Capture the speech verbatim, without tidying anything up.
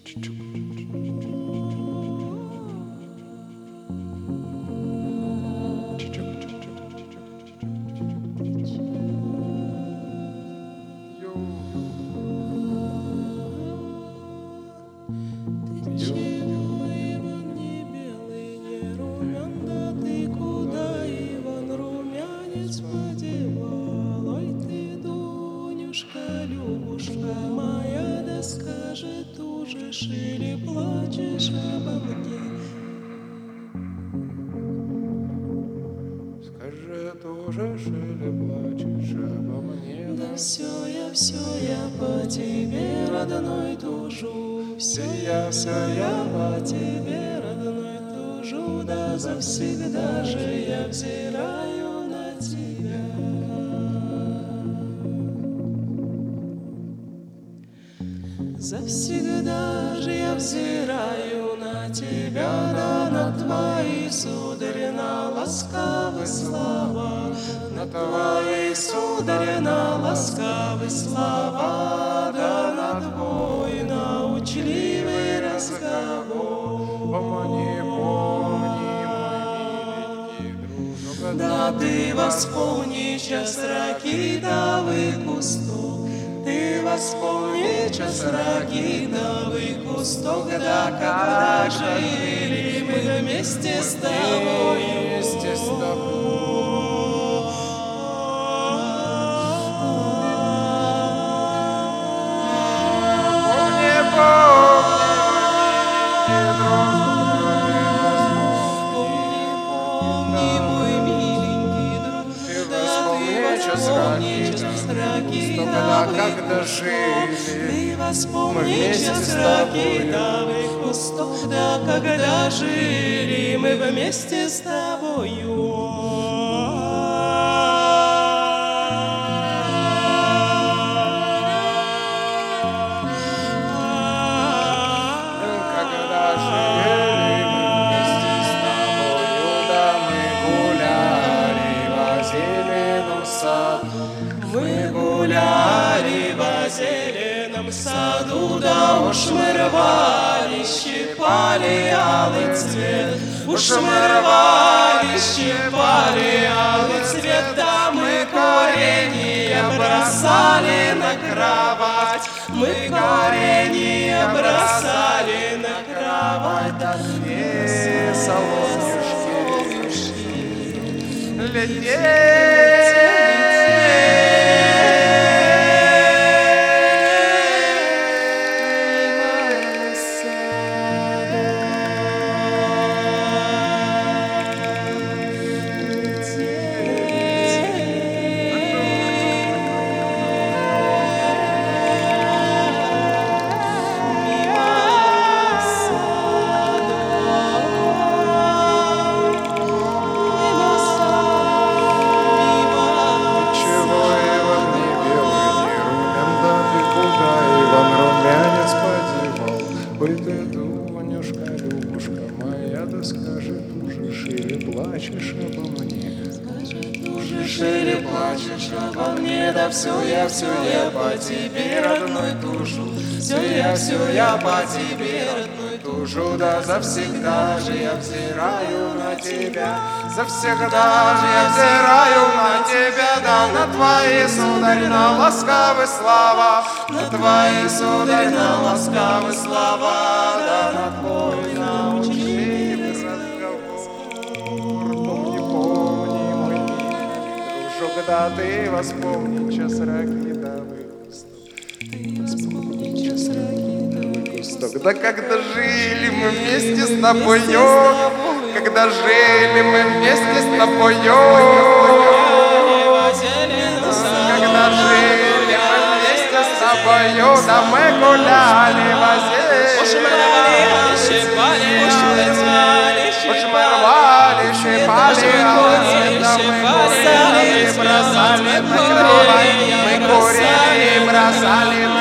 Моя, да скажи, тужишь или плачешь обо мне? Скажи, тужишь или плачешь обо мне? Да все я, все я по тебе, родной, тужу. Все я, все я по тебе, родной, тужу. Да завсегда же я взираю на тебя. Завсегда же я взираю на тебя, да на твои, сударь, на ласкавые слова, на твои, сударь, на ласкавые слова, да на твой научливый разговор. Помни, помни, мой миленький дружок, Да ты воспомни час ракитовый кусток, ты воспомни час ракитовый кусток, да когда жили мы вместе с тобой, вместе с тобой. Помни, помни, мой миленький друг, ты да воспомни час ракитовый кусток, да когда жили ты воспомни мы вместе час с тобою. ракитовый кусток, да когда жили мы вместе с тобою. Когда жили мы вместе с тобою, да мы гуляли во зеленом саду. Мы гуляли во зеленом саду, да уж мы рвали, щипали алый цвет. Уж мы рвали, щипали алый цвет, да мы коренья бросали на кровать. Мы коренья бросали на кровать, да Две солнышки летели. Ой, ты, Дунюшка, Любушка моя, да скажи, тужишь или плачешь обо мне? Тужишь или плачешь обо мне, да все я, все я по тебе, родной, тужу. Все я, все я по тебе, родной, тужу. Да завсегда же я взираю на тебя, Завсегда же я взираю на тебя, да на твои, сударь, на ласкавые слова, на твои, сударь, на ласкавые слова, да на твой научный разговор. Помни, помни, мой миленький дружок, да ты воспомни час ракитовый кусток. Ты вспомни час ракитовый кусток, Да когда жили мы вместе с тобою, когда жили мы вместе с тобою, когда жили мы вместе с тобою, да мы гуляли во зелень. уж мы рвали, щипали, уж мы рвали, Уж мы рвали, щипали, щипали, бросали на кровать, мы курили, бросали на